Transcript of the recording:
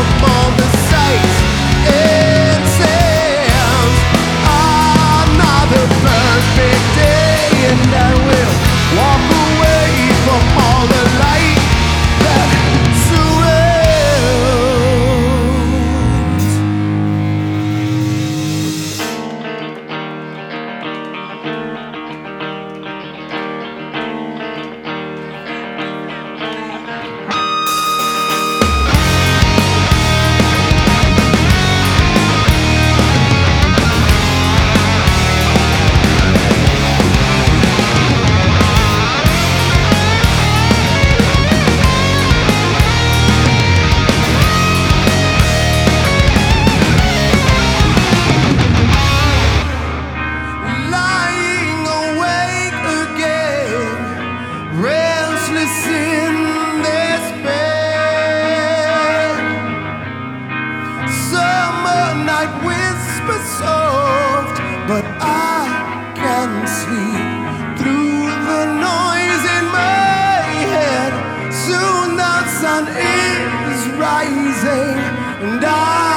from all the sights and sounds. Another perfect day, and I will walk away from all the light that surrounds. Lying awake again, restless in this bed. Summer night whispers soft, but I can sleep through the noise in my head. Soon the sun is rising, and I